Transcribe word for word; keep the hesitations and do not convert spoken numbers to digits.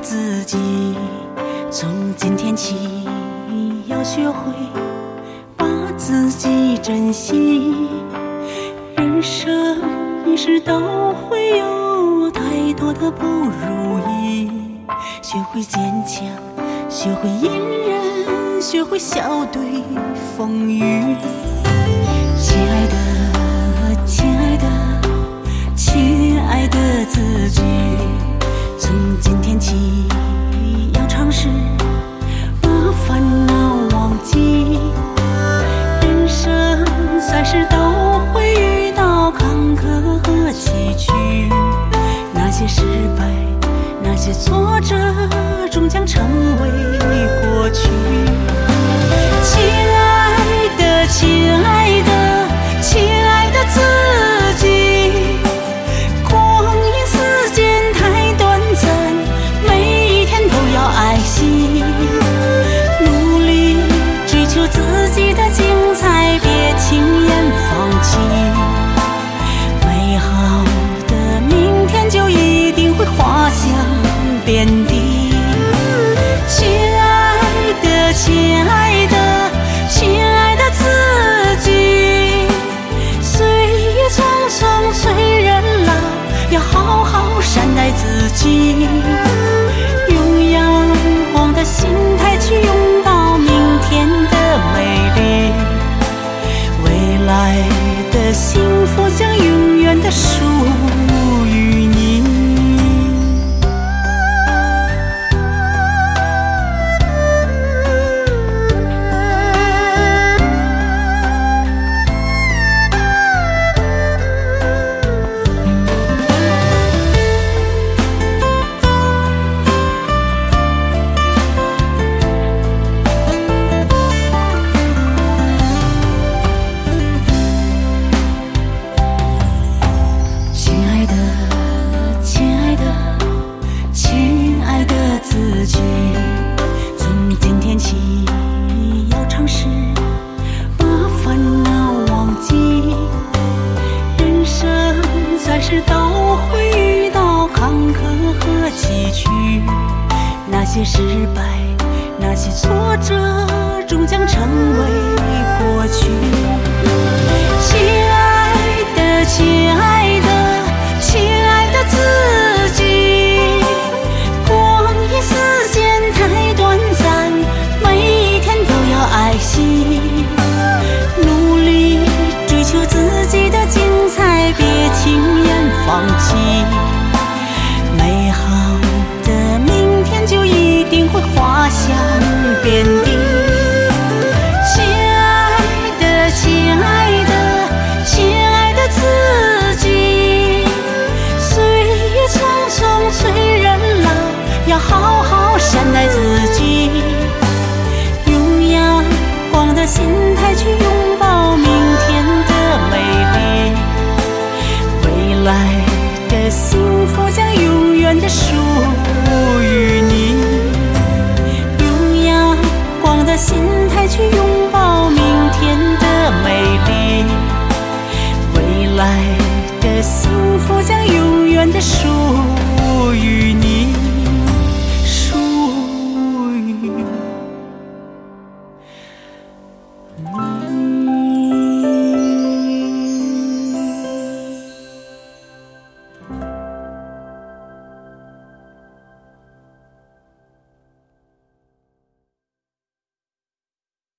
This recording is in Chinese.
自己，从今天起要学会把自己珍惜。人生一世都会有太多的不如意，学会坚强，学会隐忍，学会笑对风雨。亲爱的，亲爱的，亲爱的自己，从今天起要尝试把烦恼忘记。人生在世都会遇到坎坷和崎岖，那些失败，那些挫折，终将成为过去。亲爱的，亲爱的，亲爱的自己，光阴似箭太短暂，每一天都要爱惜。努力追求自己的精彩，别轻言放弃。美好的明天就一定会滑向遍地。亲爱的，亲爱的，亲爱的自己，岁月匆匆催人老，要好好善待自己，用阳光的心态去拥抱明天的美丽。未来的幸福将永远的属于你。从今天起要尝试把烦恼忘记。人生在世都会遇到坎坷和崎岖，那些失败，那些挫折，终将成为过去。亲爱的，亲爱的，亲爱的自己，光阴似箭太短暂，每一天都要爱惜。努力追求自己的精彩，别轻言放弃。美好的明天就一定会滑向遍地。亲爱的，亲爱的，亲爱的自己，岁月匆匆催人老，要好好善待自己，用阳光的心态去拥抱明天的美丽。未来的幸福将永远的属于你，用阳光的心态去拥抱明天的美丽。未来的幸福将永远的属于你。